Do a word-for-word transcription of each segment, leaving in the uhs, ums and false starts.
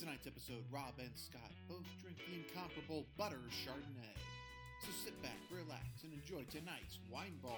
tonight's episode, Rob and Scott both drink the incomparable Butter Chardonnay. So sit back, relax, and enjoy tonight's Wine Ball.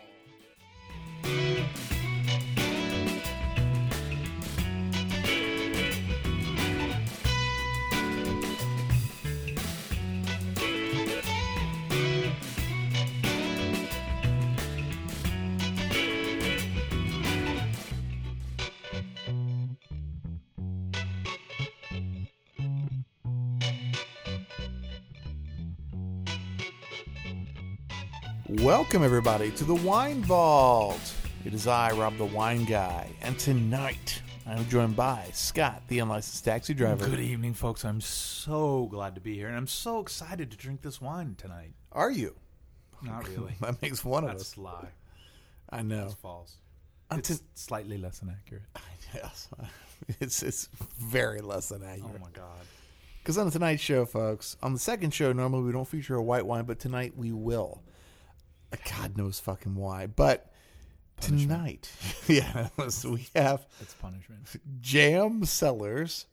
Welcome, everybody, to the Wine Vault. It is I, Rob the Wine Guy, and tonight I'm joined by Scott, the unlicensed taxi driver. Good evening, folks. I'm so glad to be here, and I'm so excited to drink this wine tonight. Are you? Not really. That makes one of That's us. a lie. I know. That's false. I'm It's t- slightly less than accurate. yes. It's, it's very less than accurate. Oh, my God. Because on tonight's show, folks, on the second show, normally we don't feature a white wine, but tonight we will. God knows fucking why. But Punishment. tonight, yeah, we have It's punishment. Jam Cellars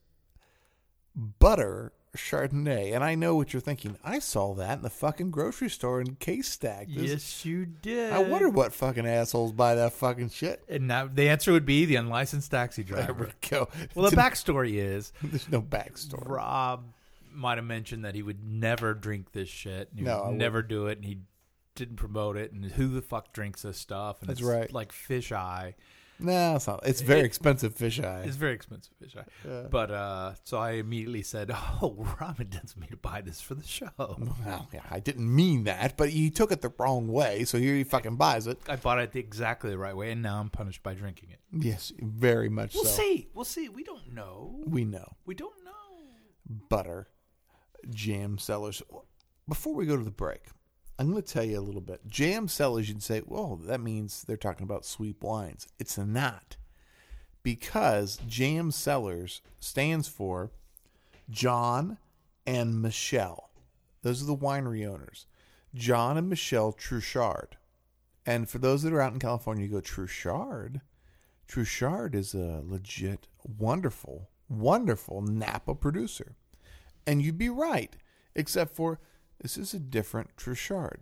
Butter Chardonnay. And I know what you're thinking. I saw that in the fucking grocery store in Case Stack. This- Yes, you did. I wonder what fucking assholes buy that fucking shit. And now the answer would be the unlicensed taxi There driver. we go. Well, the backstory is There's no backstory. Rob might have mentioned that he would never drink this shit. And he No, I would never do it, and he didn't promote it. And who the fuck drinks this stuff? And That's it's right. like fish eye. No, it's not. It's very It- expensive fish eye. It's very expensive fish eye. Yeah. But uh, so I immediately said, "Oh, Rob intends me to buy this for the show." Well, yeah, I didn't mean that, but he took it the wrong way, so here he fucking buys it. I bought it the exactly the right way, and now I'm punished by drinking it. Yes, very much We'll so. see. We'll see. We don't know. We know. We don't know. Butter, Jam Cellars. Before we go to the break, I'm going to tell you a little bit. Jam Cellars, you'd say, well, that means they're talking about sweet wines. It's not. Because Jam Cellars stands for John and Michelle. Those are the winery owners. John and Michelle Truchard. And for those that are out in California, you go, Truchard? Truchard is a legit, wonderful, wonderful Napa producer. And you'd be right, except for this is a different Truchard.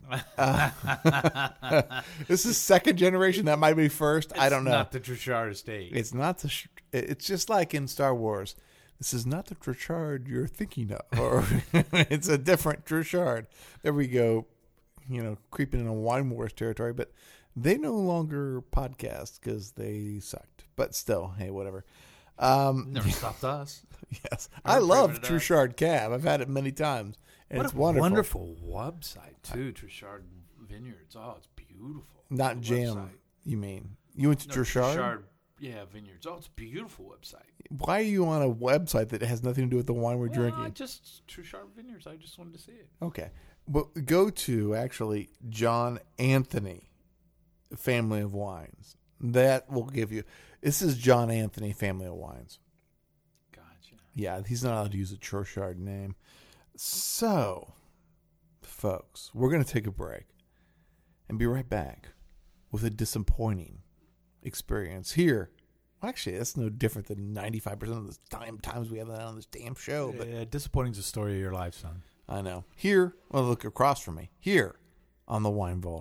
Uh, this is second generation. That might be first. I don't know. It's not the Truchard estate. It's not the. sh- It's just like in Star Wars. This is not the Truchard you're thinking of, or it's a different Truchard. There we go. You know, creeping in a Wine Wars territory, but they no longer podcast because they sucked. But still, hey, whatever. Um, Never stopped us. yes, Never I love proven it out. Truchard Cab. I've had it many times, and What it's a wonderful. wonderful website too, Truchard Vineyards. Oh, it's beautiful. Not The Jam. website. You mean you went to No, Truchard? Truchard, yeah, Vineyards. Oh, it's a beautiful website. Why are you on a website that has nothing to do with the wine we're Well, drinking? I just Truchard Vineyards. I just wanted to see it. Okay. Well, go to actually John Anthony Family of Wines. That will give you. This is John Anthony Family of Wines. Gotcha. Yeah, he's not allowed to use a Truchard name. So, folks, we're going to take a break and be right back with a disappointing experience here. Well, actually, that's no different than ninety-five percent of the time times we have that on this damn show. But Yeah, disappointing's the story of your life, son. I know. Here, well, look across from me. Here on the Wine Vault.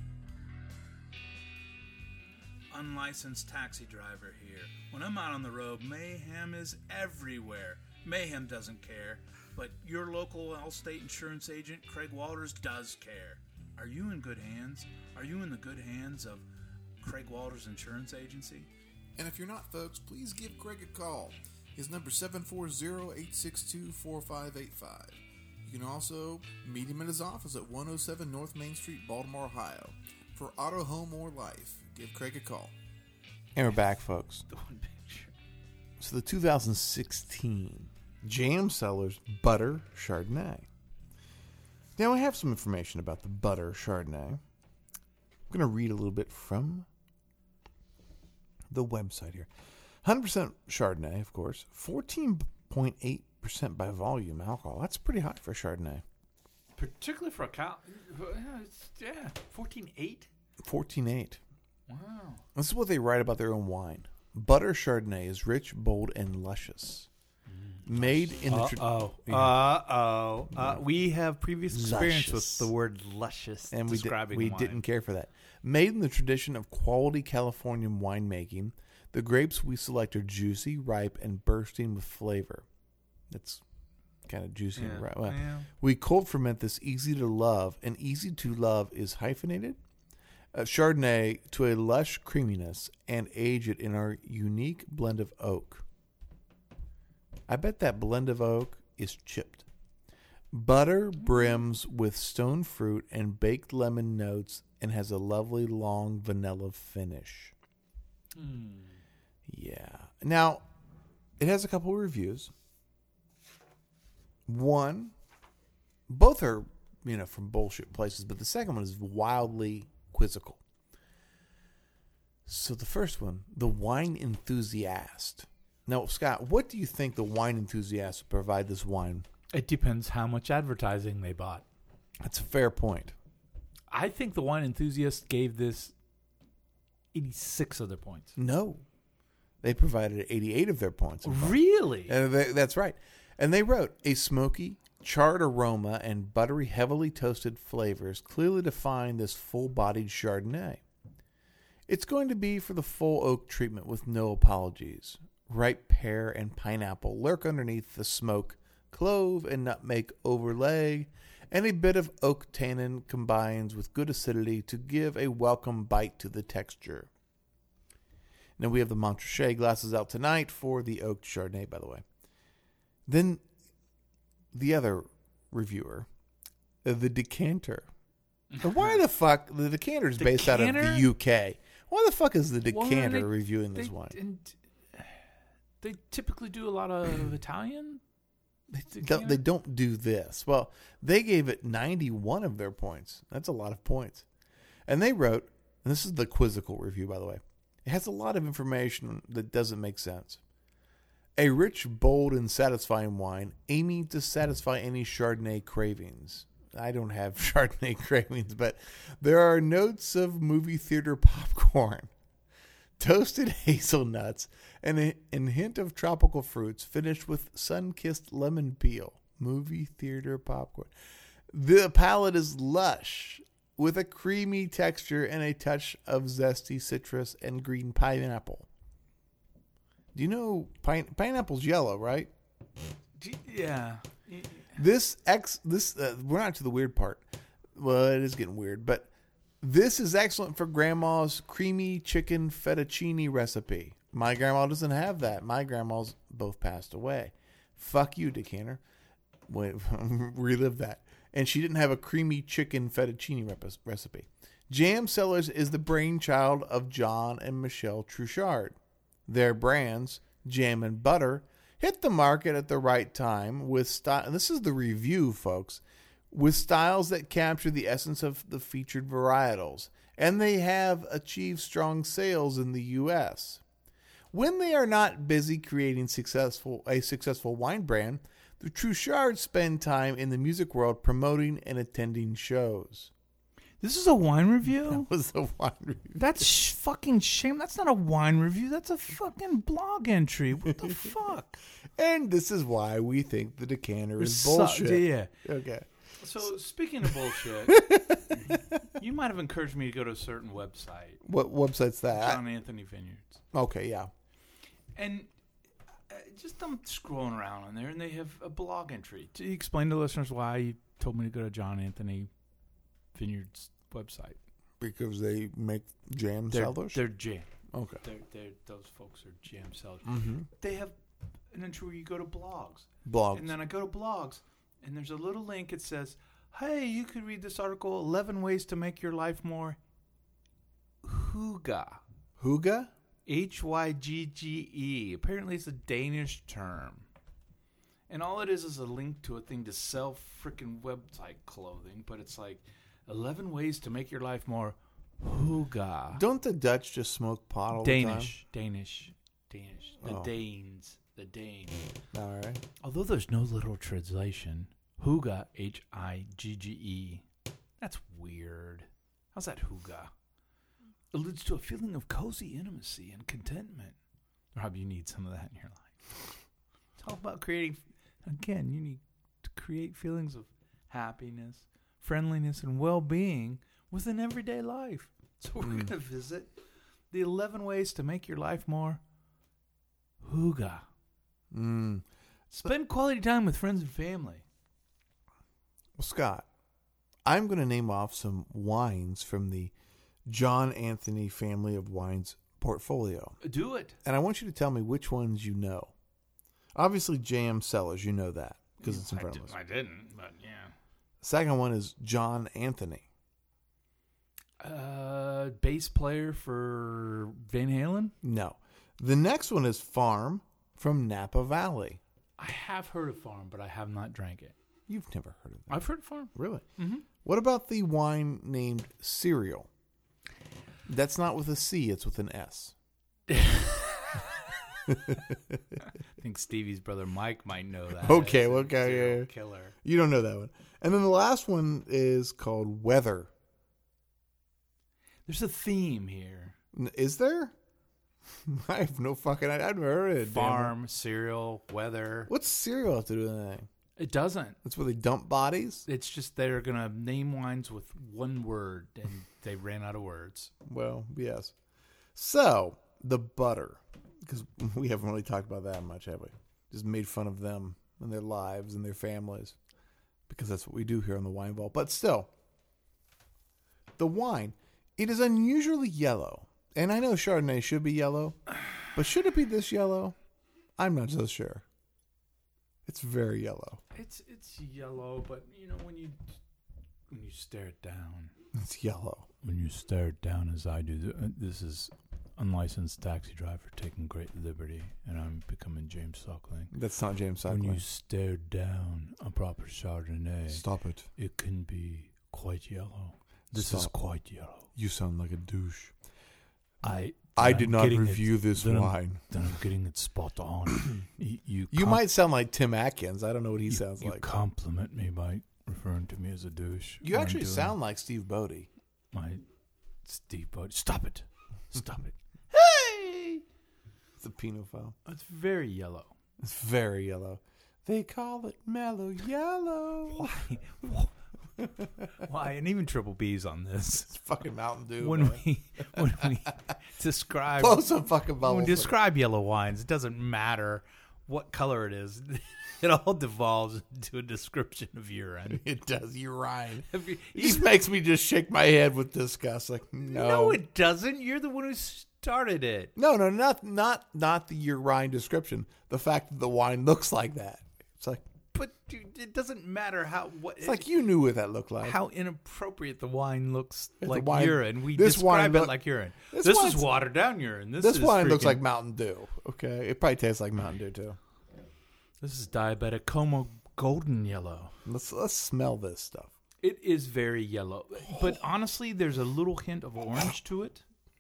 Unlicensed taxi driver here. When I'm out on the road, mayhem is everywhere. Mayhem doesn't care, but your local Allstate insurance agent, Craig Walters, does care. Are you in good hands? Are you in the good hands of Craig Walters Insurance Agency? And if you're not, folks, please give Craig a call. His number is seven four zero, eight six two, four five eight five. You can also meet him at his office at one oh seven North Main Street, Baltimore, Ohio. For auto, home, or life, give Craig a call. And we're back, folks. The one picture. So the two thousand sixteen Jam Cellars Butter Chardonnay. Now I have some information about the Butter Chardonnay. I'm going to read a little bit from the website here. one hundred percent Chardonnay, of course. fourteen point eight percent by volume alcohol. That's pretty high for Chardonnay. Particularly for a cow. Yeah, it's, yeah, fourteen eight. fourteen point eight. Wow. This is what they write about their own wine. Butter Chardonnay is rich, bold, and luscious. Made in the tra- Uh-oh. Yeah. Uh-oh. Uh, we have previous experience Luscious. with the word luscious and we, did, describing we wine. didn't care for that. Made in the tradition of quality California winemaking, the grapes we select are juicy, ripe, and bursting with flavor. That's kind of juicy Yeah. and ripe. Well, Yeah. we cold ferment this easy to love, and easy to love is hyphenated. Uh, Chardonnay to a lush creaminess and age it in our unique blend of oak. I bet that blend of oak is chipped. Butter brims with stone fruit and baked lemon notes and has a lovely long vanilla finish. Hmm. Yeah. Now, it has a couple of reviews. One, both are, you know, from bullshit places, but the second one is wildly quizzical. So the first one, the wine enthusiast. Now, Scott, what do you think the wine enthusiast would provide this wine? It depends how much advertising they bought. That's a fair point. I think the wine enthusiast gave this eighty-six of their points. No. They provided eighty-eight of their points. in fact. Really? And they, that's right. And they wrote, a smoky, charred aroma and buttery, heavily toasted flavors clearly define this full-bodied Chardonnay. It's going to be for the full oak treatment with no apologies. Ripe pear and pineapple lurk underneath the smoke, clove and nutmeg overlay, and a bit of oak tannin combines with good acidity to give a welcome bite to the texture. Now we have the Montrachet glasses out tonight for the oak Chardonnay, by the way. Then the other reviewer, uh, the decanter. Now, why the fuck? The decanter is based out of Decanter? the U K. Why the fuck is the Well, decanter they- reviewing this They, wine? and they typically do a lot of Italian. They, Decanter? don't, they don't do this. Well, they gave it ninety-one of their points. That's a lot of points. And they wrote, and this is the quizzical review, by the way. It has a lot of information that doesn't make sense. A rich, bold, and satisfying wine aiming to satisfy any Chardonnay cravings. I don't have Chardonnay cravings, but there are notes of movie theater popcorn, toasted hazelnuts, and a, and a hint of tropical fruits finished with sun-kissed lemon peel. Movie theater popcorn. The palate is lush, with a creamy texture and a touch of zesty citrus and green pineapple. Do you know pine, pineapple's yellow, right? Yeah. This ex this uh, we're not to the weird part. Well, it is getting weird, but this is excellent for grandma's creamy chicken fettuccine recipe. My grandma doesn't have that. My grandma's both passed away. Fuck you, decanter. Wait, relive that. And she didn't have a creamy chicken fettuccine rep- recipe. Jam Cellars is the brainchild of John and Michelle Truchard. Their brands, Jam and Butter, hit the market at the right time with style. This is the review, folks. With styles that capture the essence of the featured varietals, and they have achieved strong sales in the U S. When they are not busy creating successful a successful wine brand, the Truchards spend time in the music world promoting and attending shows. This is a wine review? That was the wine review. That's sh- fucking shame. That's not a wine review. That's a fucking blog entry. What the fuck? And this is why we think the decanter is So- bullshit. yeah. Okay. So, speaking of bullshit, you might have encouraged me to go to a certain website, What website's that? John Anthony Vineyards. Okay, yeah. And uh, just I'm scrolling around on there, and they have a blog entry. To explain to listeners why you told me to go to John Anthony Vineyards website. Because they make jam They're, cellars? they're jam. Okay. They're, they're, those folks are jam sellers. Mm-hmm. They have an entry where you go to blogs. Blogs. And then I go to blogs, and there's a little link. It says, hey, you could read this article, eleven Ways to Make Your Life More Hygge. Hygge? H Y G G E. Apparently it's a Danish term. And all it is is a link to a thing to sell freaking website clothing, but it's like eleven ways to make your life more hygge. Don't the Dutch just smoke pot all the Danish, Danish, Danish. The Oh. Danes, the Danes. time? All right. Although there's no literal translation, hygge, H I G G E. That's weird. How's that hygge? Alludes to a feeling of cozy intimacy and contentment. Rob, you need some of that in your life. all about creating. Again, you need to create feelings of happiness, friendliness, and well-being within everyday life. So we're Mm. going to visit the eleven ways to make your life more hygge. Mm. Spend quality time with friends and family. Well, Scott, I'm going to name off some wines from the John Anthony family of wines portfolio. Do it. And I want you to tell me which ones you know. Obviously, J M Cellars, you know that because it's in I, front did, of us. I didn't, but yeah. Second one is John Anthony. Uh, bass player for Van Halen? No. The next one is Farm from Napa Valley. I have heard of Farm, but I have not drank it. You've never heard of that. I've heard of Farm. Really? Mm-hmm. What about the wine named Cereal? That's not with a C, it's with an S. I think Stevie's brother Mike might know that. Okay, It's a okay, serial yeah, yeah. killer. You don't know that one. And then the last one is called Weather. There's a theme here. N- Is there? I have no fucking idea. I've never heard of it. damn it. Farm, cereal, weather. What's cereal have to do with anything? It doesn't. That's where they dump bodies? It's just they're gonna name wines with one word, and they ran out of words. Well, yes. So, the butter. Because we haven't really talked about that much, have we? Just made fun of them and their lives and their families. Because that's what we do here on the Wine Vault. But still, the wine, it is unusually yellow. And I know Chardonnay should be yellow. But should it be this yellow? I'm not so sure. It's very yellow. It's it's yellow, but you know when you when you stare it down. It's yellow. When you stare it down as I do, this is unlicensed taxi driver taking great liberty, and I'm becoming James Suckling. That's not James When Suckling. you stare down a proper Chardonnay, Stop it. it can be quite yellow. This is Stop. quite yellow. You sound like a douche. I I I'm did not getting review it, this then I'm- wine. Then I'm getting it spot on. you you, You com- might sound like Tim Atkins. I don't know what he you, sounds you like. compliment me by referring to me as a douche. You when I'm actually doing sound like Steve Bodie. my Steve Bodie. Stop it! Stop it! Hey! It's a Pinophile. It's very yellow. It's very yellow. They call it mellow yellow. Why? Why? And even Triple B's on this. It's fucking Mountain Dew. When man. we when we describe Blow some fucking when bubbles. we describe yellow wines, it doesn't matter what color it is. It all devolves into a description of urine. It does. You're right. Have you- It just makes me just shake my head with disgust. Like, no. No, it doesn't. You're the one who started it. No, no, not not not the urine description. The fact that the wine looks like that. It's like But dude, it doesn't matter how what it's like you knew what that looked like. how inappropriate the wine looks If the like wine- urine. We this wine describe it look- like urine. this This, wine's- is watered down urine. This, This is wine looks freaking- like Mountain Dew. Okay, it probably tastes like Mountain Dew too. This is diabetic Como golden yellow. Let's let's smell this stuff. It is very yellow, but honestly, there's a little hint of orange to it.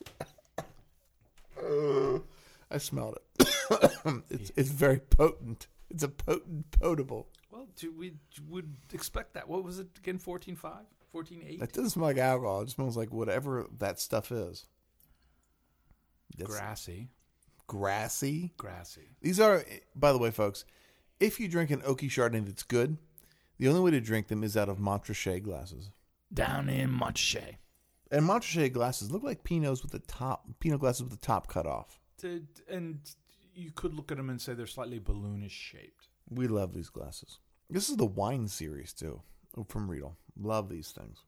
I smelled it. it's it's very potent. It's a potent potable. Well, do we would expect that. What was it again? fourteen five? fourteen eight? That doesn't smell like alcohol. It smells like whatever that stuff is. That's Grassy. grassy. Grassy. These are, by the way, folks, if you drink an oaky Chardonnay that's good, the only way to drink them is out of Montrachet glasses. Down in Montrachet. And Montrachet glasses look like Pinots with the top, Pinot glasses with the top cut off. To, and you could look at them and say they're slightly balloonish shaped. We love these glasses. This is the wine series, too, from Riedel. Love these things.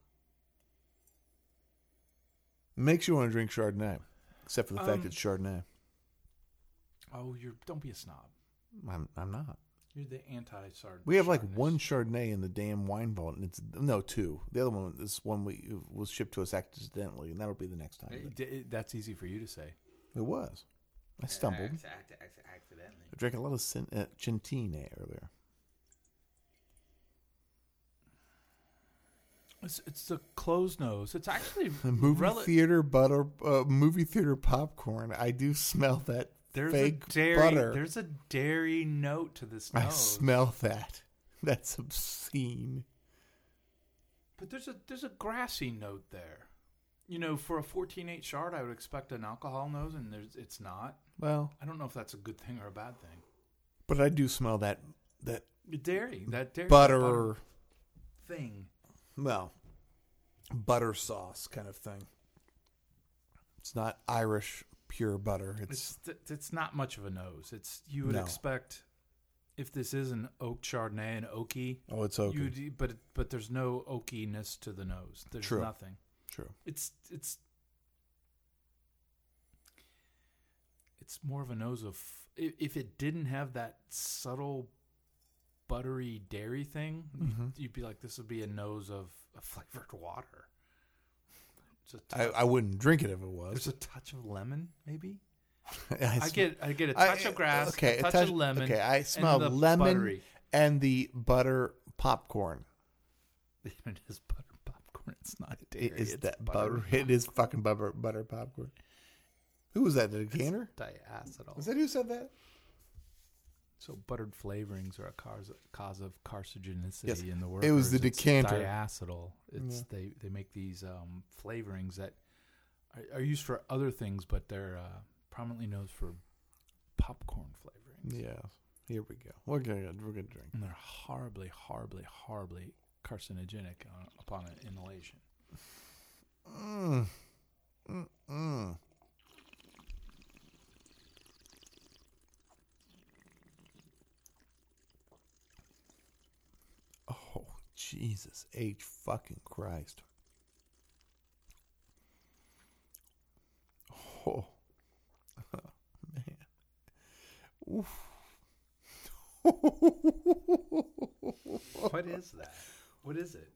Makes you want to drink Chardonnay, except for the fact Um, it's Chardonnay. Oh, you're don't be a snob. I'm, I'm not. You're the anti-sard. We have like one Chardonnay in the damn wine vault, and it's no two. The other one is one we was shipped to us accidentally, and that'll be the next time. It- it- that's easy for you to say. It was. I stumbled. Ac- ac- ac- accidentally. I drank a lot of cin- uh, Centine earlier. It's, it's a closed nose. It's actually The movie rel- theater butter, uh, movie theater popcorn. I do smell that There's fake a dairy. butter. There's a dairy note to this nose. I smell that. That's obscene. But there's a there's a grassy note there. You know, for a fourteen eight Chard, I would expect an alcohol nose, and there's it's not. Well, I don't know if that's a good thing or a bad thing. But I do smell that that Dairy, that dairy butter, thing. well, butter sauce kind of thing. It's not Irish pure butter. It's, It's it's not much of a nose. It's you would No. expect if this is an oak Chardonnay, an oaky. oh, it's okay. You'd, but but there's no oakiness to the nose. There's True. nothing. True. It's it's it's more of a nose of if if it didn't have that subtle buttery dairy thing, Mm-hmm. you'd, you'd be like, this would be a nose of a flavored water. It's a I, touch, I wouldn't drink it if it there's was. a touch of lemon, maybe. I, I sm- get I get a I- touch of grass, okay, a touch, of lemon. Okay, I and smell the lemon buttery. and the butter popcorn. It is butter popcorn. It's not dairy. It is it's that butter. butter? It is fucking butter butter popcorn. Who was that? The decanter? Diacetyl. Was that who said that? So buttered flavorings are a cause, cause of carcinogenicity Yes, in the world. it was the decanter. Diacetyl. It's Yeah. they they make these um, flavorings that are, are used for other things, but they're uh, prominently known for popcorn flavorings. Yeah. Here we go. We're gonna we're gonna drink. And they're horribly, horribly, horribly carcinogenic uh, upon an inhalation. Mm. Mm. Mm. Oh, Jesus H fucking Christ. Oh, man. Oof. What is that? What is it?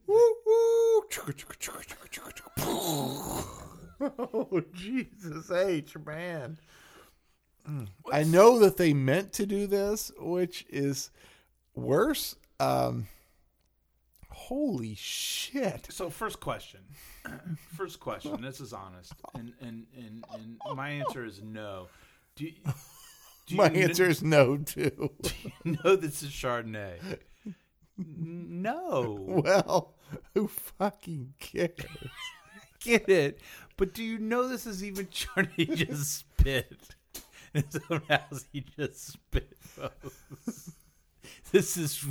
Oh, Jesus H, man. Mm. I know that they meant to do this, which is worse. Um, holy shit. So first question, first question. This is honest, and and and, and my answer is no. Do you, do My you answer is no, too. kn- know this is Chardonnay? N- No, Well, who fucking cares? get it. But do you know this is even Chardonnay? He just spit. In his own house, he just spit. Folks. This is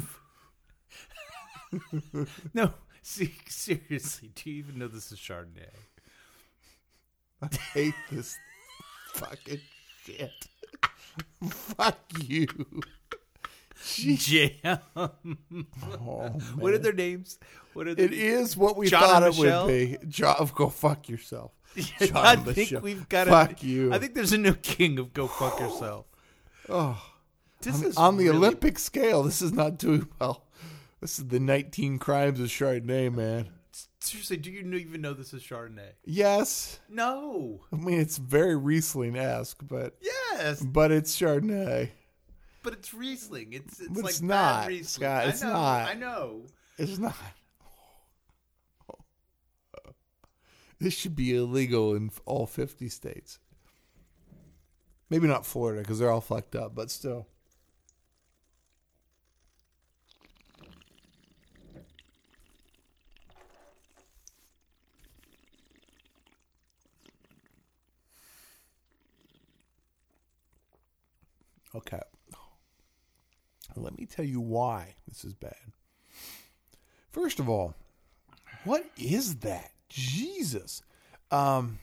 no. See, seriously, do you even know this is Chardonnay? I hate this fucking shit. Fuck you. Jam. Oh, What are man. their names? What are their It is what we John thought and it Michelle? would be. John, go fuck yourself. John I and think Michelle. we've got. Fuck a, you. I think there's a new king of go fuck yourself. Oh, This on, is on the really- Olympic scale, this is not doing well. This is the nineteen crimes of Chardonnay, man. Seriously, do you even know this is Chardonnay? Yes, No. I mean it's very Riesling-esque, but Yes, but it's Chardonnay. but it's Riesling. It's it's But like it's bad not, Riesling. Scott, I it's know, not. I know. It's not. This should be illegal in all fifty states. Maybe not Florida because they're all fucked up, but still. Okay. Let me tell you why this is bad. First of all, what is that? Jesus. Um,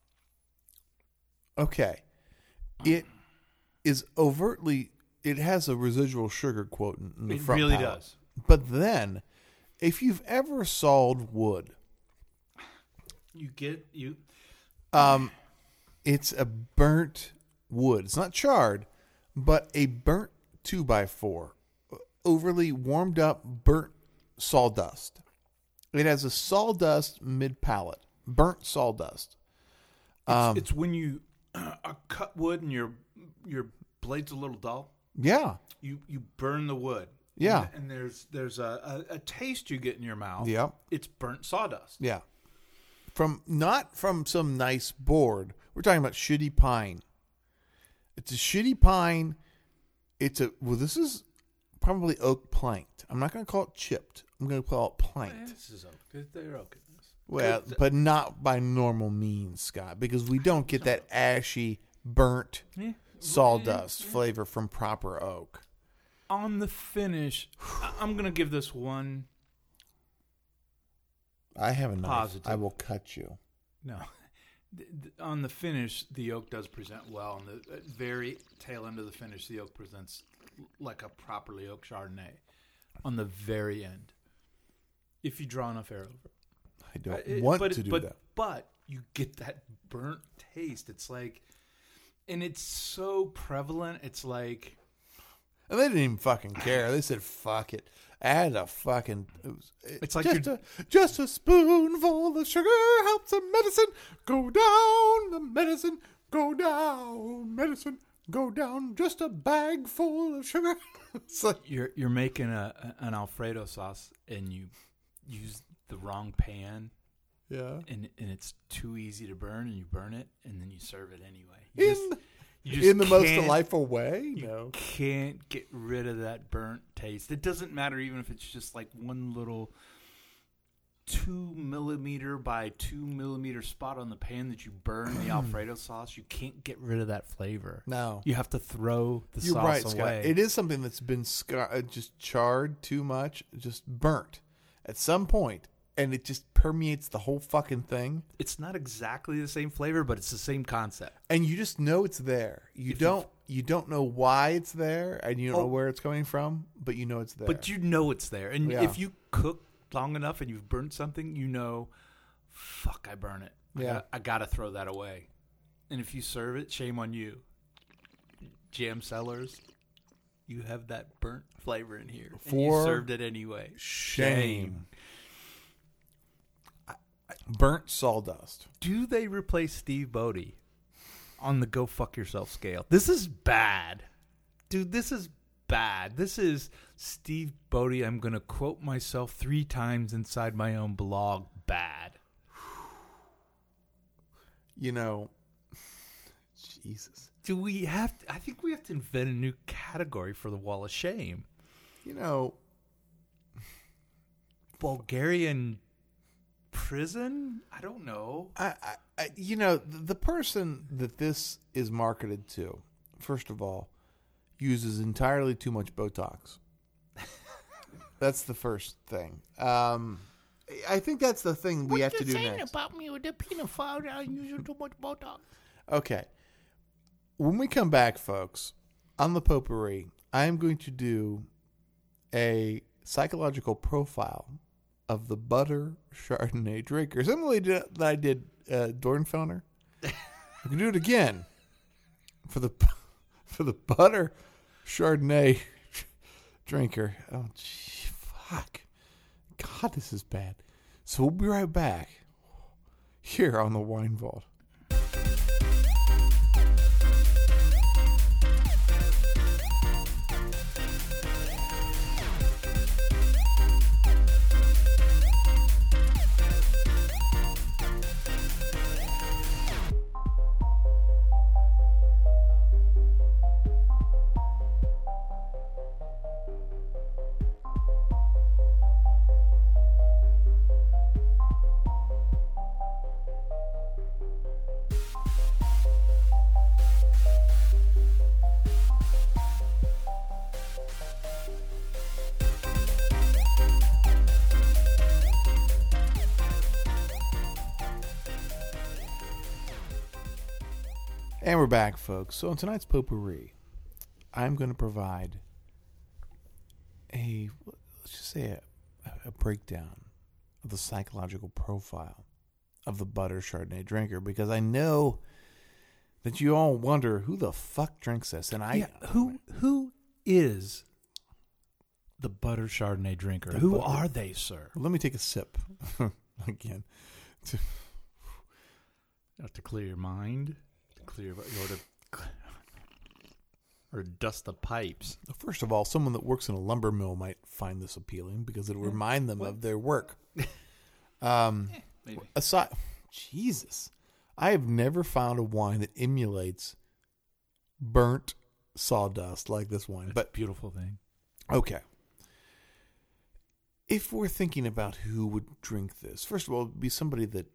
okay. It is overtly, it has a residual sugar quote in, in the It front really palate. does. But then, if you've ever sawed wood, You get you. um, it's a burnt wood. It's not charred, but a burnt two by four, overly warmed up burnt sawdust. It has a sawdust mid palate, burnt sawdust. Um, it's when you uh, cut wood and your your blade's a little dull. yeah, You you burn the wood. Yeah. and, and there's there's a, a, a taste you get in your mouth. yeah, It's burnt sawdust. yeah. From not from some nice board. We're talking about shitty pine. It's a shitty pine. It's a well. This is probably oak planked. I'm not going to call it chipped. I'm going to call it planked. This is oak. They're, they're oak. Well, Good. but not by normal means, Scott, because we don't get that ashy, burnt Yeah. sawdust flavor from proper oak. On the finish, I- I'm gonna give this one. I have a knife. Positive. I will cut you. No. Th- th- On the finish, the oak does present well. On the uh, very tail end of the finish, the oak presents like a properly oak Chardonnay. On the very end, if you draw enough air over, I don't Uh, it- want but, to do but, that. But you get that burnt taste. It's like, and it's so prevalent. It's like, And they didn't even fucking care. They said, "Fuck it." Add a fucking. It was, it, It's like just you're- a just a spoonful of sugar helps the medicine go down. The medicine go down. Medicine go down. Just a bag full of sugar. It's like, you're you're making a an Alfredo sauce and you use the wrong pan yeah. and and it's too easy to burn and you burn it and then you serve it anyway. You In just- you just in the most can't- delightful way. You No. can't get rid of that burnt taste. It doesn't matter even if it's just like one little two millimeter by two millimeter spot on the pan that you burn the Alfredo sauce. You can't get rid of that flavor. No. You have to throw the You're sauce right, away. Scott. It is something that's been scar- uh, just charred too much, just burnt at some point, and it just permeates the whole fucking thing. It's not exactly the same flavor, but it's the same concept. And you just know it's there. You If don't. You don't know why it's there, and you don't Oh. know where it's coming from, but you know it's there. But you know it's there. And Yeah. if you cook long enough and you've burnt something, you know, fuck, I burn it. I Yeah. gotta, I gotta throw that away. And if you serve it, shame on you. Jam Cellars, you have that burnt flavor in here. and you For served it anyway. shame. Burnt sawdust. Do they replace Steve Bodie on the go fuck yourself scale? This is bad. Dude, this is bad. This is Steve Bodie. I'm going to quote myself three times inside my own blog. Bad. You know, Jesus. Do we have to, I think we have to invent a new category for the wall of shame. You know, Bulgarian prison? I don't know. I, I, I you know, the, the person that this is marketed to, first of all, uses entirely too much Botox. That's the first thing. Um, I think that's the thing we have to do next. About me with the peanut powder? I'm using too much Botox. Okay. When we come back, folks, on the potpourri, I am going to do a psychological profile of the butter Chardonnay drinker. Similarly to that I did uh, Dornfelder. I can do it again for the for the butter Chardonnay drinker. Oh, gee, fuck. God, this is bad. So we'll be right back here on the Wine Vault. And we're back, folks. So in tonight's potpourri, I'm going to provide a, let's just say, a, a breakdown of the psychological profile of the butter Chardonnay drinker, because I know that you all wonder who the fuck drinks this, and I Yeah, who who is the butter Chardonnay drinker? The Who butter- are they, sir? Let me take a sip again. You have to clear your mind, to clear or to or dust the pipes. First of all, someone that works in a lumber mill might find this appealing because it'll remind them of their work. Um, Maybe. aside, Jesus, I have never found a wine that emulates burnt sawdust like this wine. But But beautiful thing. okay, if we're thinking about who would drink this, first of all, it'd be somebody that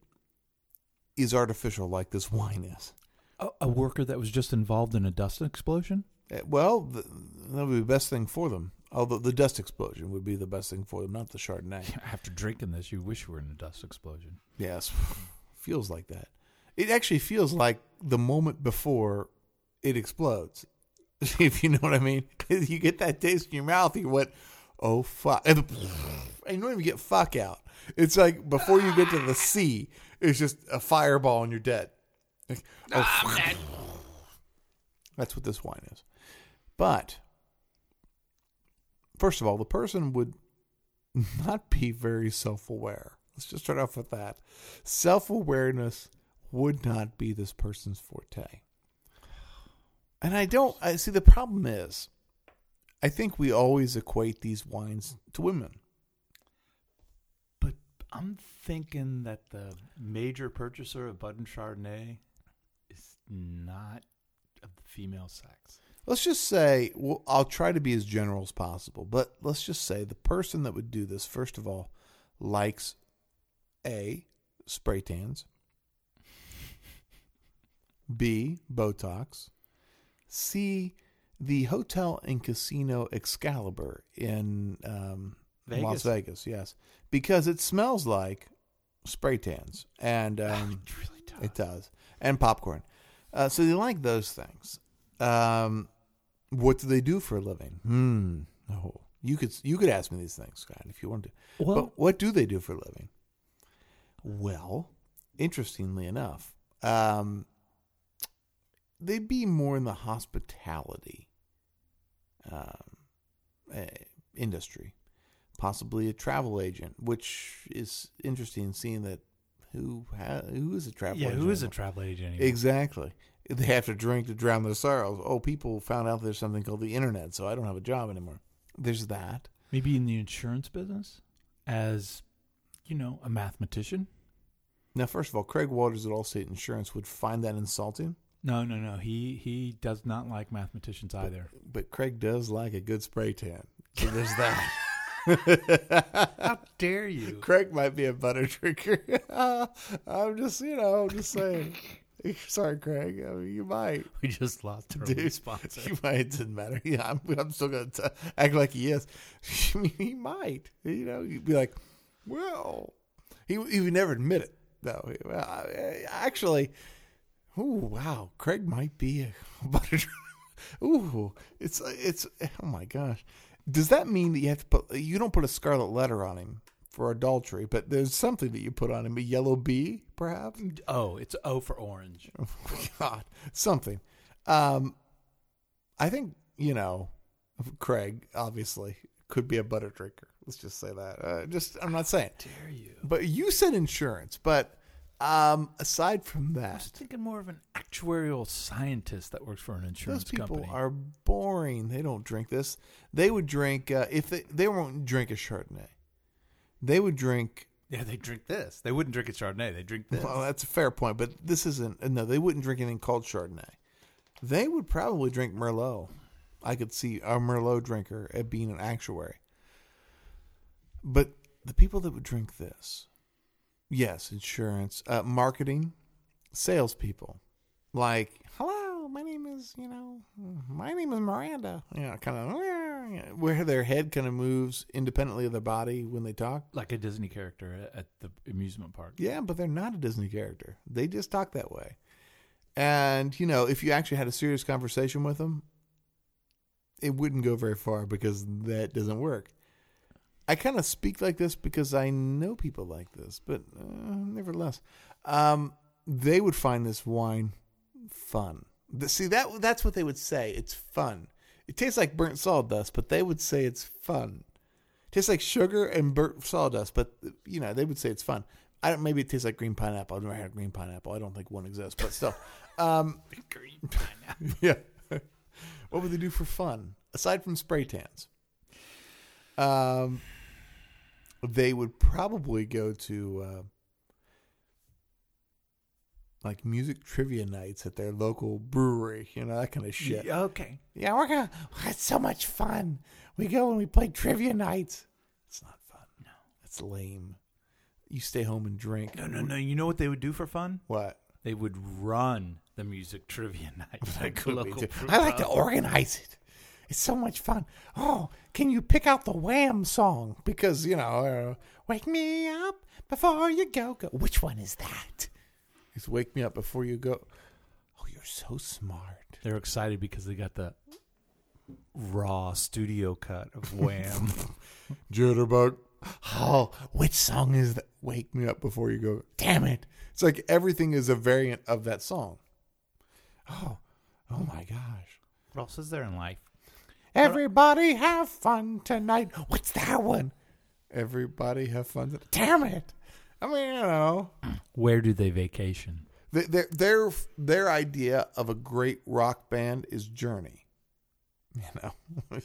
is artificial like this wine is. A, a worker that was just involved in a dust explosion. Uh, Well, the, that would be the best thing for them. Although the dust explosion would be the best thing for them, not the Chardonnay. After drinking this, you wish you were in a dust explosion. Yes, feels like that. It actually feels like the moment before it explodes, if you know what I mean. You get that taste in your mouth, you went, oh, fuck. And, and you don't even get fuck out. It's like before you get to the C, it's just a fireball and you're dead. Like, oh, fuck. That's what this wine is. But, first of all, the person would not be very self-aware. Let's just start off with that. Self-awareness would not be this person's forte. And I don't, I see the problem is, I think we always equate these wines to women. But I'm thinking that the major purchaser of Bud and Chardonnay is not of the female sex. Let's just say, well, I'll try to be as general as possible, but let's just say the person that would do this, first of all, likes A, spray tans, B, Botox, C, the hotel and casino Excalibur in um, Vegas? Las Vegas, yes, because it smells like spray tans, and um, It really does. it does, and popcorn. Uh, so they like those things. Um, what do they do for a living? Hmm. Oh, you could you could ask me these things, Scott, if you wanted to. Well- but what do they do for a living? Well, interestingly enough, um, they'd be more in the hospitality um, uh, industry, possibly a travel agent, which is interesting. Seeing that who ha- who is a travel Yeah, agent? who is a travel agent anymore? Exactly. They have to drink to drown their sorrows. Oh, people found out there's something called the internet, so I don't have a job anymore. There's that. Maybe in the insurance business as, you know, a mathematician? Now, first of all, Craig Waters at Allstate Insurance would find that insulting, No, no, no. He he does not like mathematicians either. but Craig does like a good spray tan. So there's that. How dare you? Craig might be a butter drinker. I'm just, you know, I'm just saying. Sorry, Craig. I mean, you might. We just lost our Dude, sponsor. He might. It doesn't matter. Yeah, I'm, I'm still going to act like he is. I mean, he might. You know, you'd be like, well, he, he would never admit it, though. Well, I- actually, ooh, wow. Craig might be a butter drinker. Ooh, it's, it's, oh my gosh. Does that mean that you have to put, you don't put a scarlet letter on him for adultery, but there's something that you put on him, a yellow B, perhaps? Oh, it's O for orange. Oh, God, something. Um, I think, you know, Craig, obviously, could be a butter drinker. Let's just say that. Uh, just, I'm not saying. Dare you? But you said insurance, but um, aside from I was that, thinking more of an actuarial scientist that works for an insurance those people company. are boring. They don't drink this. They would drink, uh, if they, they won't drink a Chardonnay. They would drink, Yeah, they drink this. They wouldn't drink a Chardonnay. They drink this. well, that's a fair point, but this isn't, no, they wouldn't drink anything called Chardonnay. They would probably drink Merlot. I could see a Merlot drinker at being an actuary. But the people that would drink this, yes, insurance, uh, marketing, salespeople, like, hello, my name is, you know, my name is Miranda. You know, kind of, where their head kind of moves independently of their body when they talk. Like a Disney character at the amusement park. Yeah, but they're not a Disney character. They just talk that way. And, you know, if you actually had a serious conversation with them, it wouldn't go very far because that doesn't work. I kind of speak like this because I know people like this, but uh, nevertheless, um, they would find this wine fun. The, see, that that's what they would say. It's fun. It tastes like burnt sawdust, but they would say it's fun. It tastes like sugar and burnt sawdust, but, you know, they would say it's fun. I don't. Maybe it tastes like green pineapple. I've never had green pineapple. I don't think one exists, but still. Um, Green pineapple. yeah. What would they do for fun aside from spray tans? Um, they would probably go to uh, like music trivia nights at their local brewery. You know, that kind of shit. Yeah, okay. Yeah, we're gonna. It's so much fun. We go and we play trivia nights. It's not fun. No, it's lame. You stay home and drink. No, no, no. You know what they would do for fun? What? They would run the music trivia night. That could be Local too. Brew I like to Pub. organize it. It's so much fun. Oh, can you pick out the Wham song? Because, you know, uh, wake me up before you go, go. Which one is that? It's wake me up before you go. Oh, you're so smart. They're excited because they got the raw studio cut of Wham. Jitterbug. Oh, which song is that? Wake me up before you go. Damn it. It's like everything is a variant of that song. Oh, oh my gosh. What else is there in life? Everybody have fun tonight. What's that one? Everybody have fun. Tonight. Damn it. I mean, you know. Where do they vacation? Their, their, their, their idea of a great rock band is Journey. You know.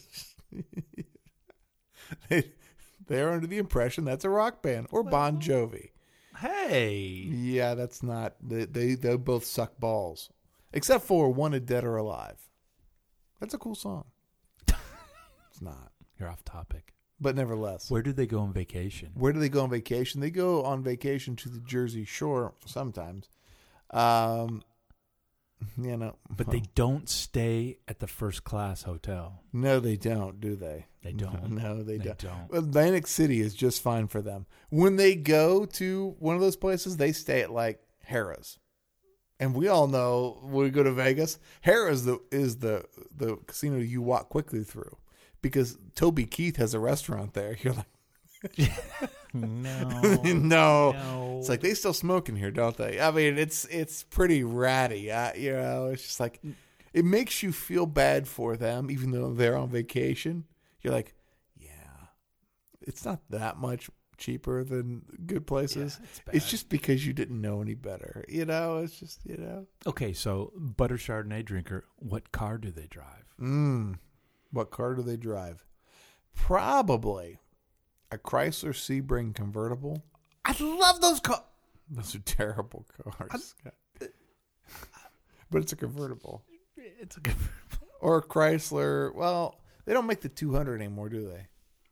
they, they're under the impression that's a rock band. Or Bon Jovi. Hey. Yeah, that's not. They, they, they both suck balls. Except for Wanted Dead or Alive. That's a cool song. It's not. You're off topic. But nevertheless. Where do they go on vacation? Where do they go on vacation? They go on vacation to the Jersey Shore sometimes. Um, you know. But they don't stay at the first class hotel. No, they don't, do they? They don't. No, they, They don't. don't. Atlantic City is just fine for them. When they go to one of those places, they stay at like Harrah's. And we all know when we go to Vegas, Harrah's the, is the, the casino you walk quickly through. Because Toby Keith has a restaurant there. You're like, No. no. No. It's like they still smoke in here, don't they? I mean, it's it's pretty ratty. Uh, you know, it's just like it makes you feel bad for them, even though they're on vacation. You're like, yeah, it's not that much cheaper than good places. Yeah, it's bad. It's just because you didn't know any better. You know, it's just you know. Okay, so Butter Chardonnay drinker, what car do they drive? Mm. What car do they drive? Probably a Chrysler Sebring convertible. I love those cars. Those are terrible cars. But it's a convertible. It's a convertible. Or a Chrysler. Well, they don't make the two hundred anymore, do they?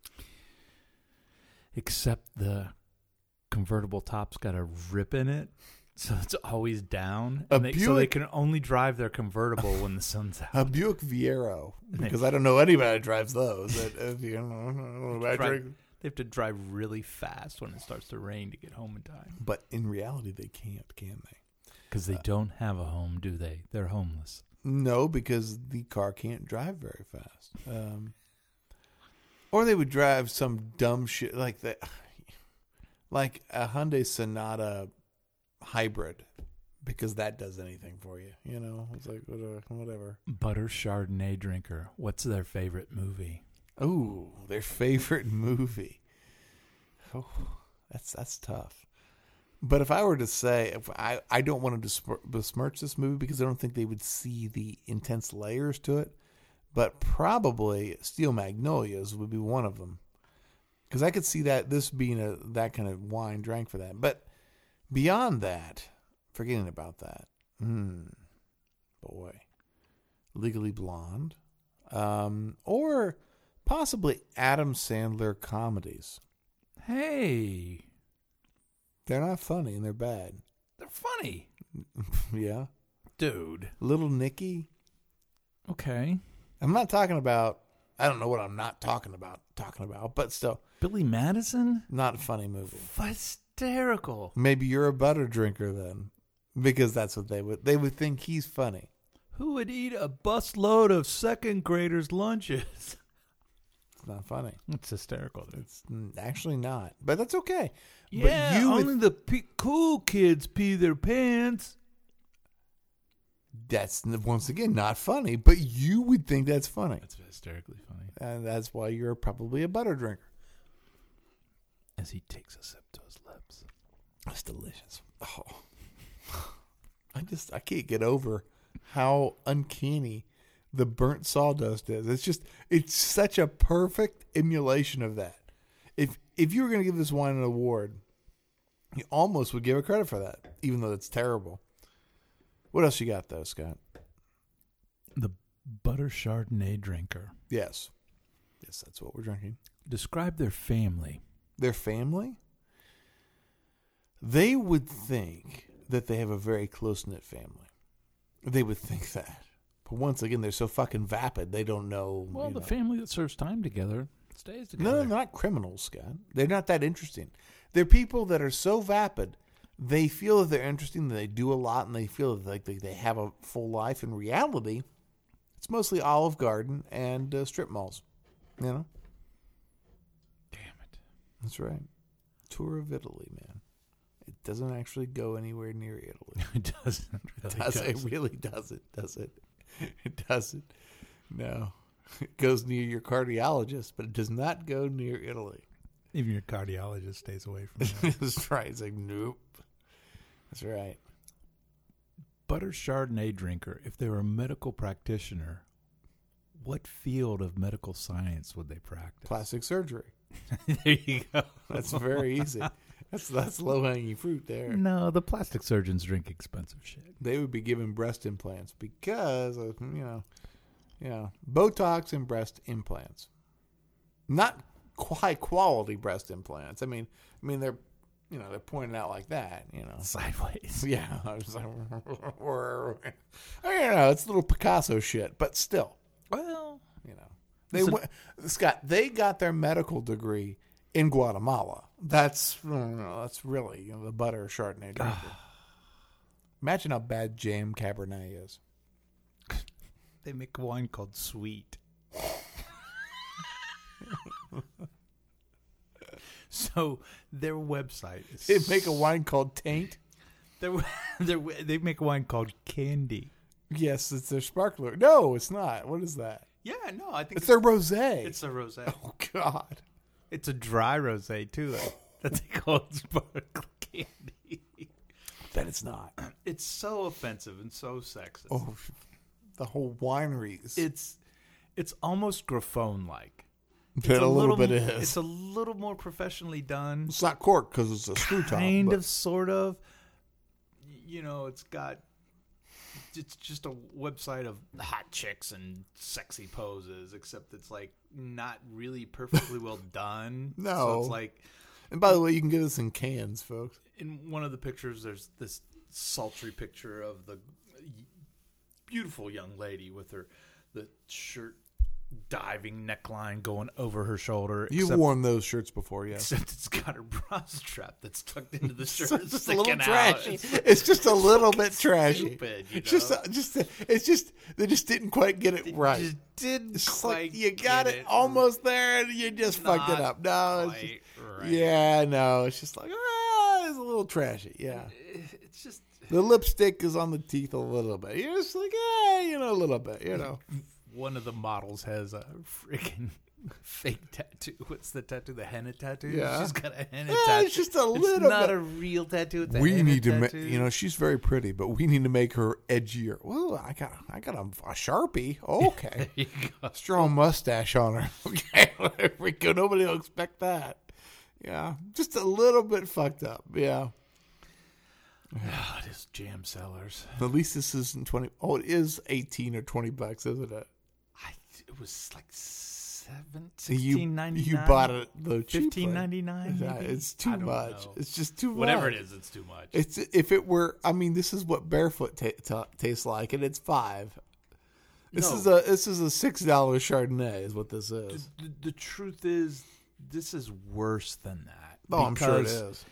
Except the convertible top's got a rip in it. So it's always down. A And they, so Buick- they can only drive their convertible when the sun's out. A Buick Viero. Because I don't know anybody that drives those. That, if you know, I Drive- drink- They have to drive really fast when it starts to rain to get home in time. But in reality, they can't, can they? Because they don't have a home, do they? They're homeless. No, because the car can't drive very fast. Um, or they would drive some dumb shit like that, like a Hyundai Sonata hybrid, because that does anything for you. You know, it's like whatever. Butter Chardonnay drinker, what's their favorite movie? Oh, their favorite movie. Oh, that's that's tough. But if I were to say, if I, I don't want to besmir- besmirch this movie because I don't think they would see the intense layers to it. But probably Steel Magnolias would be one of them. Because I could see that this being a that kind of wine drank for that. But beyond that, forgetting about that, hmm, boy, Legally Blonde, um, or possibly Adam Sandler comedies. Hey, They're not funny and they're bad. they're funny. Yeah. Dude. Little Nicky. Okay. I'm not talking about, I don't know what I'm not talking about, talking about, but still, Billy Madison? not a funny movie. Hysterical. Maybe you're a butter drinker then, because that's what they would, they would think he's funny. Who would eat a busload of second graders' lunches? It's not funny. It's hysterical, dude. It's actually not, but that's okay. Yeah, but you only would, the pe- cool kids pee their pants. that's once again not funny, but you would think that's funny. That's hysterically funny. And that's why you're probably a butter drinker. As he takes a sip to his lips. That's delicious. Oh, I just I can't get over how uncanny the burnt sawdust is. It's just it's such a perfect emulation of that. If if you were going to give this wine an award, you almost would give it credit for that, even though it's terrible. What else you got though, Scott? The Butter Chardonnay drinker. Yes, yes, that's what we're drinking. Describe their family. Their family. They would think that they have a very close-knit family. They would think that. But once again, they're so fucking vapid, they don't know. Well, you the know. family that serves time together stays together. No, they're not criminals, Scott. They're not that interesting. They're people that are so vapid, they feel that they're interesting, that they do a lot, and they feel like they, they have a full life. In reality, it's mostly Olive Garden and uh, strip malls. You know? Damn it. That's right. Tour of Italy, man. It doesn't actually go anywhere near Italy. It doesn't. Really Does it? does. It really doesn't, does it? It doesn't. No. It goes near your cardiologist, but it does not go near Italy. Even your cardiologist stays away from that. That's right. It's like, nope. That's right. Butter Chardonnay drinker, if they were a medical practitioner, what field of medical science would they practice? Plastic surgery. There you go. That's very easy. That's that's low hanging fruit there. No, the plastic surgeons drink expensive shit. They would be given breast implants because of, you know, you know, Botox and breast implants. Not high quality breast implants. I mean, I mean they're, you know, they're pointing out like that. You know, Sideways. yeah. I was like, I don't know. It's a little Picasso shit, but still, Well, you know, they Listen- went, Scott. They got their medical degree in Guatemala. That's I don't know, that's really, you know, the butter Chardonnay drinker. Imagine how bad Jam Cabernet is. they make a wine called Sweet. So their website is They make a wine called Taint. their, their, they make a wine called Candy. Yes, it's their sparkler. No, it's not. What is that? Yeah, no, I think It's their rosé. it's a rosé. Oh God. It's a dry rosé too, though. That they call it sparkling candy. That it's not. It's so offensive and so sexist. Oh, the whole winery is. It's it's almost graphone like. That a little, bit m- is. It's a little more professionally done. It's not cork because it's a screw top. Kind but of, sort of. Y- You know, it's got. It's just a website of hot chicks and sexy poses, except it's like not really perfectly well done. No. So it's like And by the way, you can get this in cans, folks. in one of the pictures, there's this sultry picture of the beautiful young lady with her the shirt diving neckline going over her shoulder. You've except, worn those shirts before, yes. except it's got her bra strap that's tucked into the shirt. So It's it's just a sticking little out. trashy. It's It's just a little bit trashy. stupid, you It's just, know? a, just, a, it's just they just didn't quite get it It right. just didn't It's quite like you got get it, almost there, and you just fucked it Not up. No, it's quite just, right. yeah, no, it's just like ah, it's a little trashy. Yeah, It's just the lipstick is on the teeth a little bit. You're just like, ah, you know, a little bit, you know. one of the models has a freaking fake tattoo. What's the tattoo? The henna tattoo? Yeah. She's got a henna Yeah, tattoo. it's just a It's little not bit. a real tattoo. It's a We henna need to, ma- tattoo. you know, she's very pretty, but we need to make her edgier. Well, I got, I got a, a Sharpie. Okay, There you go. strong mustache on her. Okay, there we go. Nobody will expect that. Yeah, just a little bit fucked up. Yeah. Oh, it is jam sellers. At least this isn't twenty. Oh, it is eighteen or twenty bucks, isn't it? I, it was like seven, You sixteen ninety you nine. bought it though cheaply. fifteen ninety nine. Yeah, it's too I don't much. know. It's just too much. Whatever it is, it's too much. It's if it were. I mean, this is what barefoot ta- ta- tastes like, and it's five. This No. is a this is a six dollar Chardonnay, is what this is. the, the truth is, this is worse than that. Oh, I'm sure it because is.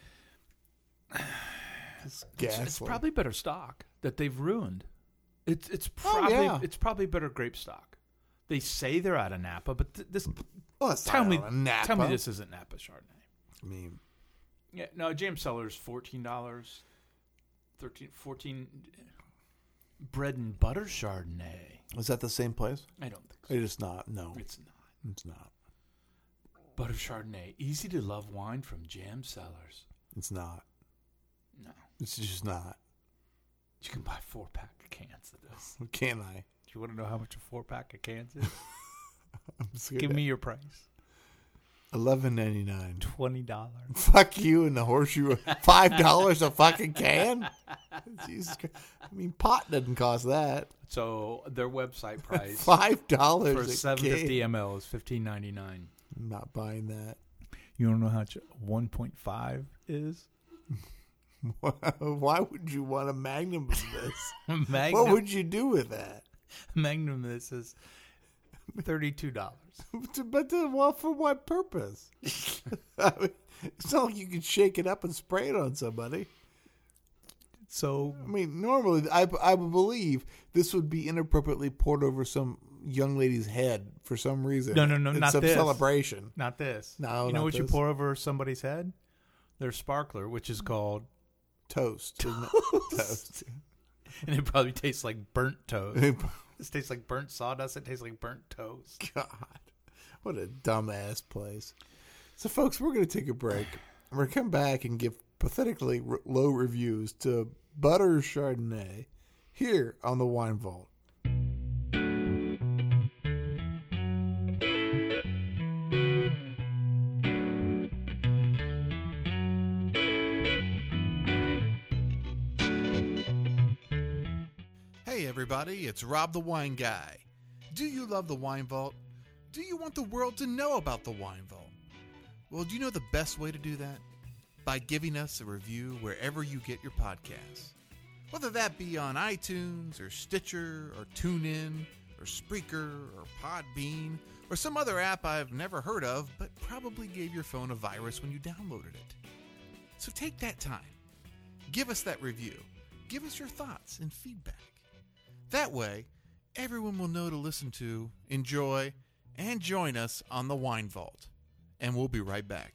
It's It's, ghastly. it's probably better stock that they've ruined. It's it's Oh, probably yeah. it's probably better grape stock. They say they're out of Napa, but th- this Well, it's tell not me out of Napa. tell me this isn't Napa Chardonnay. I mean, Yeah, no, Jam Cellars fourteen dollars, thirteen, fourteen. Bread and butter Chardonnay. is that the same place? I don't think so. It is not. No, It's not. it's not. Butter Chardonnay, easy to love wine from Jam Cellars. It's not. No, It's just not. you can buy four pack of cans of this. Can I? Do you want to know how much a four pack of cans is? I'm scared. Give me your price. eleven ninety nine. Twenty dollars. Fuck you and the horseshoe. Five dollars a fucking can. Jesus Christ. I mean, pot doesn't cost that. So their website price Five dollars for a seven can. fifty milliliters is fifteen ninety nine. I'm not buying that. You don't know how much one point five is? Why would you want a Magnum of this? Magnum, What would you do with that? Magnum, this is thirty-two dollars. But uh, well, for what purpose? I mean, it's not like you can shake it up and spray it on somebody. So, I mean, normally, I, I would believe this would be inappropriately poured over some young lady's head for some reason. No, no, no, It's not some this. celebration. not this. No, You know not what you this. pour over somebody's head? Their sparkler, which is called, Toast. Isn't it? Toast. and it probably tastes like burnt toast. This tastes like burnt sawdust. It tastes like burnt toast. God, what a dumbass place. So, folks, we're going to take a break. We're going to come back and give pathetically r- low reviews to Butter Chardonnay here on the Wine Vault. Hey, everybody, it's Rob the Wine Guy. Do you love the Wine Vault? Do you want the world to know about the Wine Vault? Well, do you know the best way to do that? By giving us a review wherever you get your podcasts. Whether that be on iTunes or Stitcher or TuneIn or Spreaker or Podbean or some other app I've never heard of but probably gave your phone a virus when you downloaded it. So take that time. Give us that review. Give us your thoughts and feedback. That way, everyone will know to listen to, enjoy, and join us on the Wine Vault. And we'll be right back.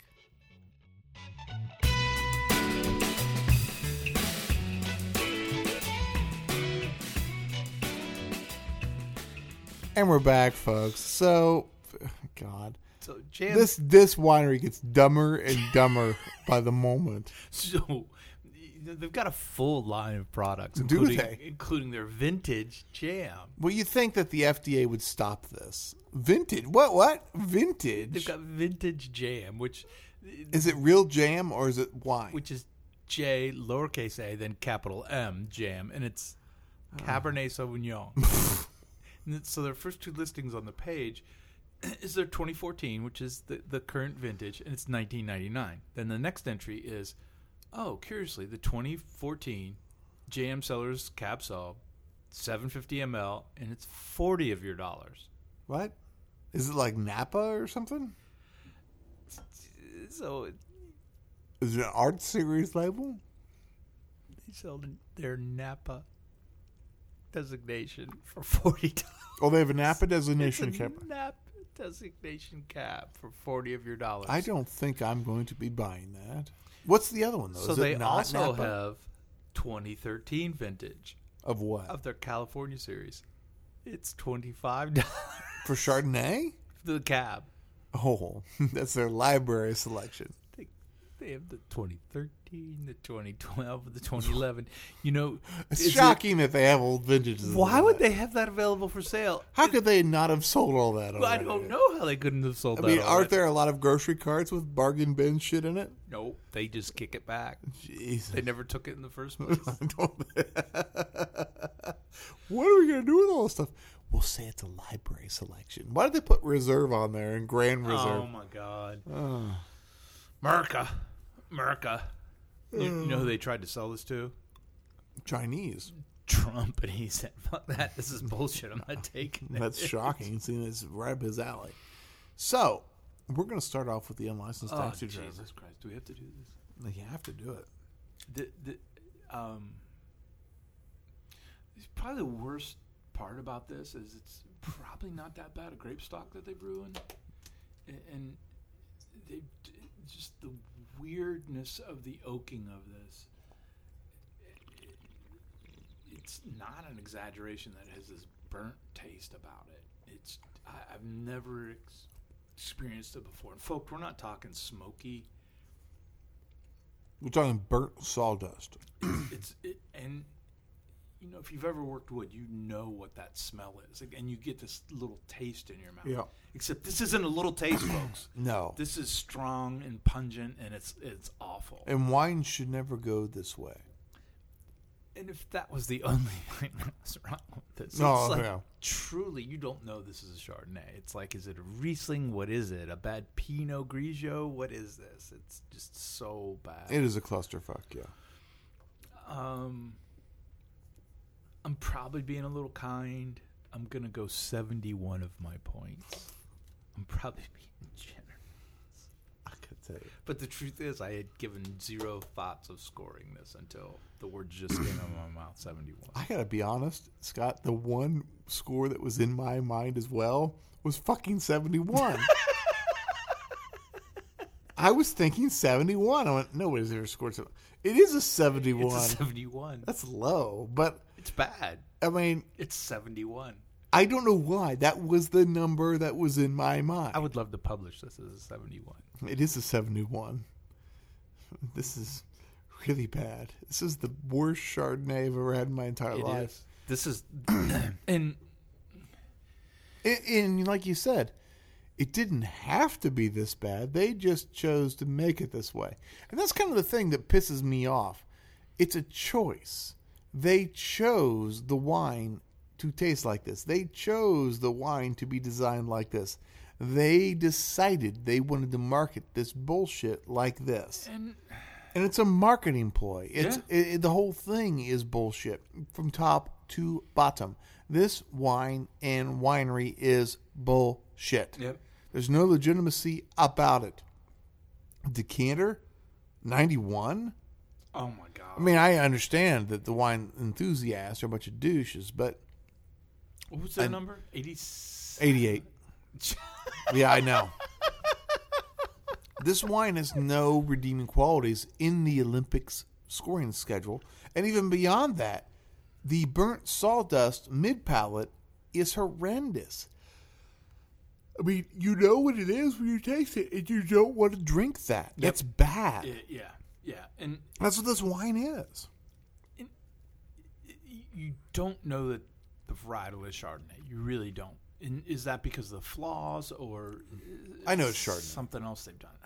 And we're back, folks. So, God, So, Jam, this this winery gets dumber and dumber by the moment. so they've got a full line of products, Do including, they? including their vintage jam. Well, you think that the F D A would stop this? Vintage? What? What? Vintage? They've got vintage jam, which Is it real jam or is it wine? which is J lowercase a then capital M jam, and it's Cabernet Sauvignon. And it's- so their first two listings on the page is their twenty fourteen, which is the, the current vintage, and it's nineteen ninety-nine. Then the next entry is, oh, curiously, the twenty fourteen J M Cellars Cab Sauv, seven hundred fifty milliliters, and it's forty of your dollars. What? Is it like Napa or something? So it- Is it an art series label? they sell their Napa designation for forty dollars. Oh, they have a Napa It's designation a cap. Napa designation cap for forty of your dollars. I don't think I'm going to be buying that. What's the other one though? So Is it they not also Napa? have twenty thirteen vintage Of what? of their California series. It's twenty-five dollars For Chardonnay? for the cab. Oh, that's their library selection. They, they have the twenty thirteen, the twenty twelve, the twenty eleven. You know, It's is it- shocking that they have old vintages. why of would that. they have that available for sale? How could they not have sold all that? Well, I already? don't know how they couldn't have sold I that. mean, already. aren't there a lot of grocery carts with bargain bin shit in it? Nope, they just kick it back. Jeez. They never took it in the first place. I don't- what are we going to do with all this stuff? We'll say it's a library selection. Why did they put reserve on there and grand reserve? Oh my God, Oh. Merca, Merca. You, you know who they tried to sell this to? Chinese. Trump, and he said, "Fuck that! This is bullshit. I'm not taking it." That's shocking, seeing it's right up his alley. So, we're going to start off with the unlicensed Oh, taxi Jesus driver. Christ! Do we have to do this? You have to do it. The, the, um, it's probably the worst part about this is it's probably not that bad a grape stock that they brew in, and, and they just the weirdness of the oaking of this. It, it, it's not an exaggeration that it has this burnt taste about it. It's I, I've never ex- experienced it before. And folks, we're not talking smoky. We're talking burnt sawdust. It's it, and you know if you've ever worked wood, you know what that smell is, and you get this little taste in your mouth. Yeah. Except this isn't a little taste, folks. No. This is strong and pungent, and it's it's awful. And wine should never go this way. And if that was the only thing that was wrong with this, No, it's like, yeah. truly, you don't know this is a Chardonnay. It's like, is it a Riesling? What is it? A bad Pinot Grigio? What is this? It's just so bad. It is a clusterfuck, yeah. Um, I'm probably being a little kind. I'm gonna go seventy-one of my points. I'm probably being generous. I could tell you. But the truth is, I had given zero thoughts of scoring this until the words just came out of my mouth. seventy-one. I gotta be honest, Scott. The one score that was in my mind as well was fucking seventy-one. I was thinking seventy-one. I went, nobody's ever scored so. It is a seventy-one. It's a seventy-one. That's low, but It's bad. I mean, It's seventy-one. I don't know why. That was the number that was in my mind. I would love to publish this as a seventy-one. It is a seventy-one. This is really bad. This is the worst Chardonnay I've ever had in my entire It life. is. This is, and And, and like you said, it didn't have to be this bad. They just chose to make it this way. And that's kind of the thing that pisses me off. It's a choice. They chose the wine to taste like this. They chose the wine to be designed like this. They decided they wanted to market this bullshit like this. and And it's a marketing ploy. It's Yeah. it, the whole thing is bullshit from top to bottom. This wine and winery is bullshit. Yep. There's no legitimacy about it. Decanter, ninety-one. Oh my god. I mean, I understand that the wine enthusiasts are a bunch of douches, but What was that And- number? eighty. eighty-eight. Yeah, I know. This wine has no redeeming qualities in the Olympics scoring schedule. And even beyond that, the burnt sawdust mid-palate is horrendous. I mean, you know what it is when you taste it, and you don't want to drink that. That's bad. Yeah, yeah, yeah. And That's what this wine is. you don't know that the varietal is Chardonnay. You really don't. And is that because of the flaws or I know it's Chardonnay. something else they've done?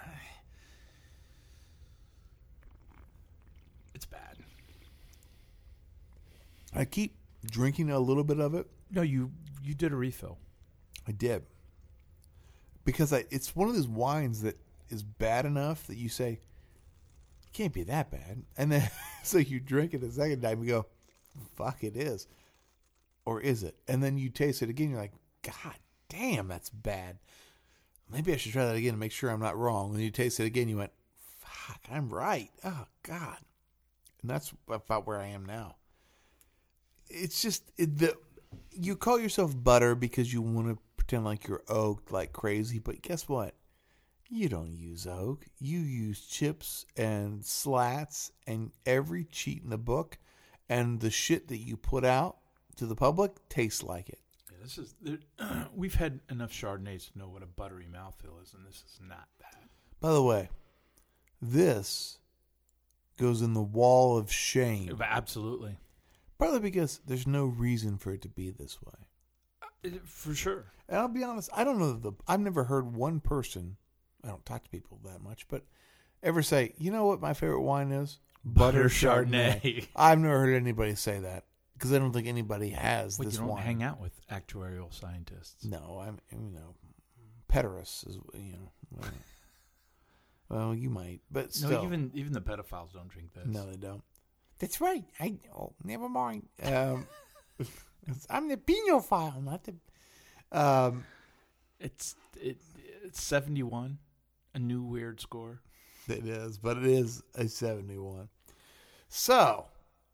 It's bad. I keep drinking a little bit of it. No, you you did a refill. I did. Because I, it's one of those wines that is bad enough that you say, it can't be that bad. And then, so you drink it a second time, you go, fuck, it is. Or is it? And then you taste it again, you're like, God damn, that's bad. Maybe I should try that again to make sure I'm not wrong. When you taste it again, you went, fuck, I'm right. Oh, God. And that's about where I am now. It's just, it, the you call yourself butter because you want to pretend like you're oaked like crazy, but guess what? You don't use oak. You use chips and slats and every cheat in the book, and the shit that you put out to the public tastes like it. Yeah, this is there- we've had enough Chardonnays to know what a buttery mouthfeel is, and this is not that. By the way, this goes in the wall of shame. Absolutely, Partly because there's no reason for it to be this way. It- for sure. And I'll be honest, I don't know the. I've never heard one person. I don't talk to people that much, but ever say, you know what my favorite wine is? Butter Chardonnay. I've never heard anybody say that because I don't think anybody has But this you don't wine. hang out with actuarial scientists. No, I'm. You know, Pederus is. You know. Well, well, you might, but still, No, even even the pedophiles don't drink this. no, they don't. That's right. I. Oh, never mind. Um, I'm the pinophile, not the. Um, It's it it's seventy-one, a new weird score. It is, but it is a seventy-one. So,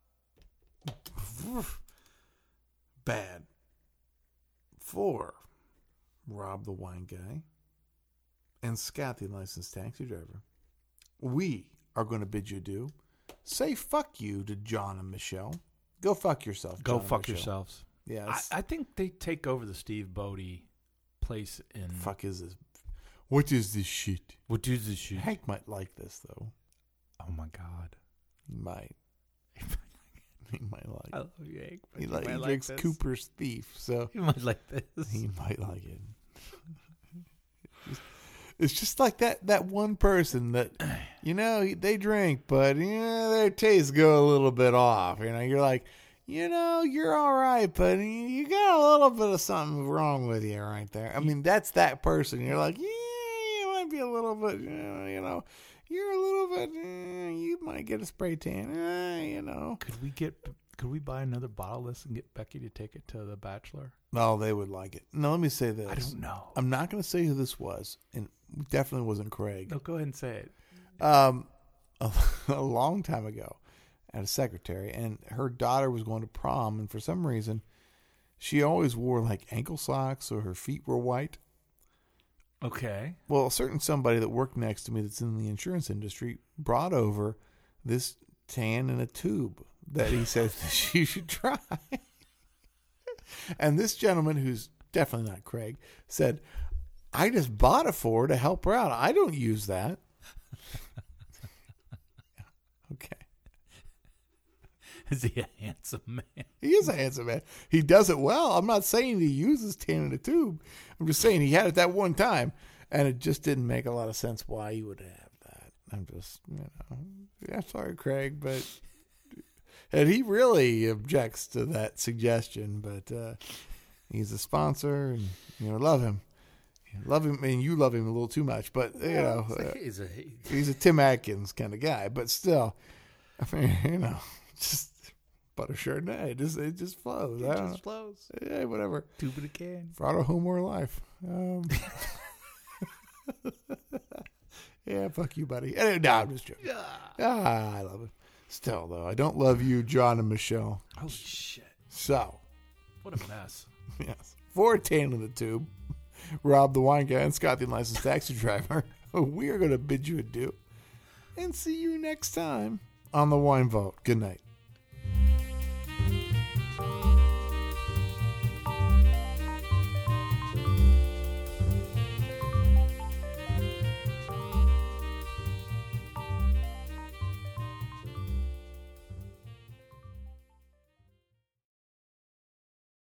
bad for Rob the wine guy and Scott the licensed taxi driver. We are going to bid you adieu. Say fuck you to John and Michelle. Go fuck yourself. Go John and fuck Michelle. yourselves. Yes. I, I think they take over the Steve Bodie place in. fuck is this? What is this shit? What is this shit? Hank might like this though. Oh my god. He might. He might like. I love you, Hank. but He, you like, might he like drinks this. Cooper's Thief, so You might like this. he might like it. It's just like that that one person that, you know, they drink, but you know, their tastes go a little bit off. You know, you're like, you know, you're all right, but you got a little bit of something wrong with you right there. I mean, that's that person. You're like, yeah, you might be a little bit, you know, you're a little bit, eh, you might get a spray tan, eh, you know. Could we get? Could we buy another bottle of this and get Becky to take it to the Bachelor? Oh, they would like it. No, let me say this. I don't know. I'm not going to say who this was, and it definitely wasn't Craig. No, go ahead and say it. Um, a, a long time ago, I had a secretary, and her daughter was going to prom, and for some reason, she always wore like ankle socks, or her feet were white. Okay. Well, a certain somebody that worked next to me that's in the insurance industry brought over this tan in a tube that he said that she should try. And this gentleman, who's definitely not Craig, said, I just bought it for her to help her out. I don't use that. Okay. Is he a handsome man? He is a handsome man. He does it well. I'm not saying he uses tan in a tube. I'm just saying he had it that one time, and it just didn't make a lot of sense why he would have that. I'm just, you know, yeah, sorry, Craig, but and he really objects to that suggestion. But uh, he's a sponsor, and you know, love him, love him, and you love him a little too much. But you know, uh, He's a he's a Tim Atkins kind of guy. But still, I mean, you know, just. Butter Chardonnay, it just it just flows. It I don't just flows. know. Yeah, whatever. Tube in a can. Frotto home or life. Um, yeah, fuck you, buddy. Anyway, no, I'm just joking. Ah, I love it. Still, though, I don't love you, John and Michelle. Holy shit! So, What a mess. yes, for Tan in the Tube, Rob the Wine Guy, and Scott the Unlicensed Taxi Driver, we are going to bid you adieu and see you next time on the Wine Vault. Good night.